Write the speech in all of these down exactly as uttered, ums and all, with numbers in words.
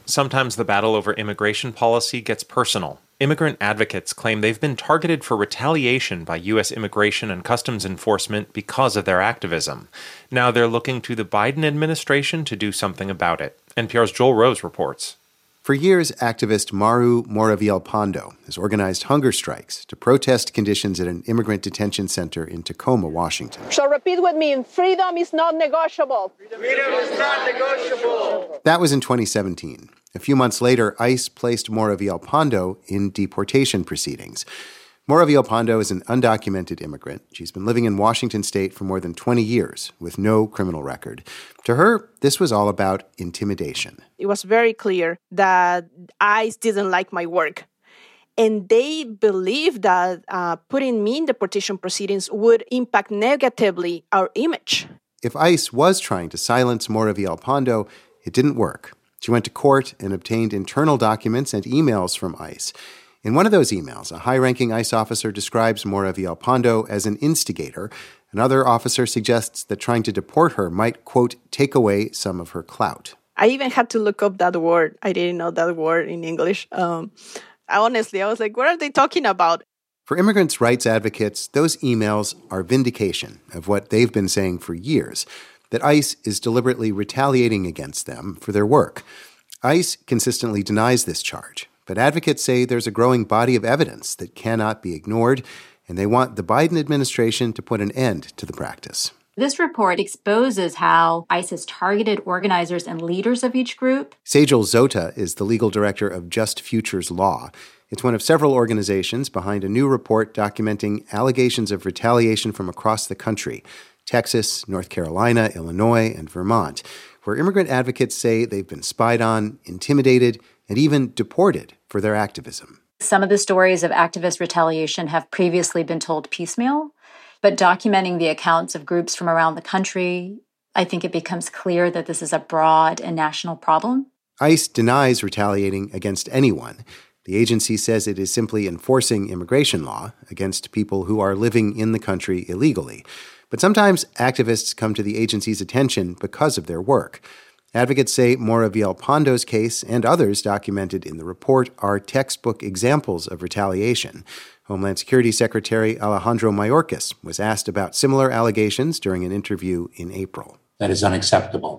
Sometimes the battle over immigration policy gets personal. Immigrant advocates claim they've been targeted for retaliation by U S Immigration and Customs Enforcement because of their activism. Now they're looking to the Biden administration to do something about it. N P R's Joel Rose reports. For years, activist Maru Moraviel-Pando has organized hunger strikes to protest conditions at an immigrant detention center in Tacoma, Washington. So repeat with me, freedom is not negotiable. Freedom is not negotiable. That was in twenty seventeen. A few months later, ICE placed Moraviel-Pando in deportation proceedings. Moraviel-Pando is an undocumented immigrant. She's been living in Washington state for more than twenty years with no criminal record. To her, this was all about intimidation. It was very clear that ICE didn't like my work. And they believed that uh, putting me in deportation proceedings would impact negatively our image. If ICE was trying to silence Moraviel-Pando, it didn't work. She went to court and obtained internal documents and emails from ICE. In one of those emails, a high-ranking ICE officer describes Moraviel-Pando as an instigator. Another officer suggests that trying to deport her might, quote, take away some of her clout. I even had to look up that word. I didn't know that word in English. Um, I, honestly, I was like, what are they talking about? For immigrants' rights advocates, those emails are vindication of what they've been saying for years, that ICE is deliberately retaliating against them for their work. ICE consistently denies this charge. But advocates say there's a growing body of evidence that cannot be ignored, and they want the Biden administration to put an end to the practice. This report exposes how ICE has targeted organizers and leaders of each group. Sejal Zota is the legal director of Just Futures Law. It's one of several organizations behind a new report documenting allegations of retaliation from across the country, Texas, North Carolina, Illinois, and Vermont, where immigrant advocates say they've been spied on, intimidated, and even deported for their activism. Some of the stories of activist retaliation have previously been told piecemeal, but documenting the accounts of groups from around the country, I think it becomes clear that this is a broad and national problem. ICE denies retaliating against anyone. The agency says it is simply enforcing immigration law against people who are living in the country illegally. But sometimes activists come to the agency's attention because of their work. Advocates say Moraviel-Pando's case and others documented in the report are textbook examples of retaliation. Homeland Security Secretary Alejandro Mayorkas was asked about similar allegations during an interview in April. That is unacceptable.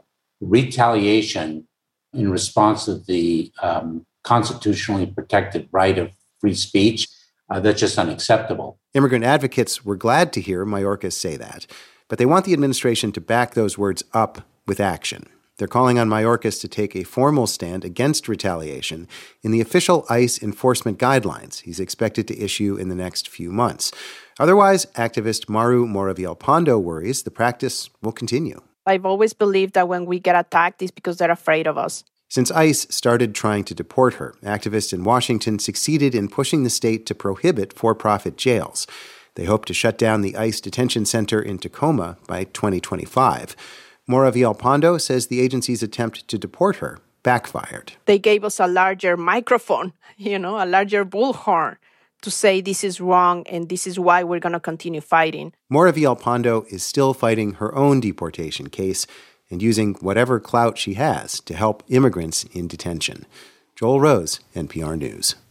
Retaliation in response to the um, constitutionally protected right of free speech, uh, that's just unacceptable. Immigrant advocates were glad to hear Mayorkas say that, but they want the administration to back those words up with action. They're calling on Mayorkas to take a formal stand against retaliation in the official ICE enforcement guidelines he's expected to issue in the next few months. Otherwise, activist Maru Moraviel-Pando worries the practice will continue. I've always believed that when we get attacked, it's because they're afraid of us. Since ICE started trying to deport her, activists in Washington succeeded in pushing the state to prohibit for-profit jails. They hope to shut down the ICE detention center in Tacoma by twenty twenty-five. Moraviel-Pando says the agency's attempt to deport her backfired. They gave us a larger microphone, you know, a larger bullhorn to say this is wrong and this is why we're going to continue fighting. Moraviel-Pando is still fighting her own deportation case and using whatever clout she has to help immigrants in detention. Joel Rose, N P R News.